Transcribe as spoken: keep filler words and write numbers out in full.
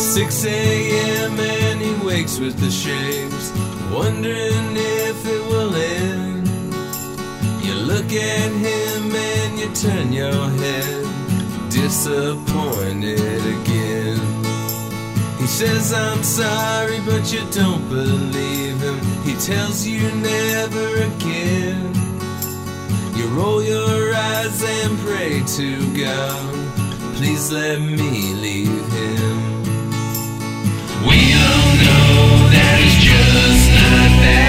six a.m. and he wakes with the shakes, wondering if it will end. You look at him and you turn your head, disappointed again. He says, I'm sorry, but you don't believe him. He tells you never again. You roll your eyes and pray to God, please let me leave him. We all know that it's just not that.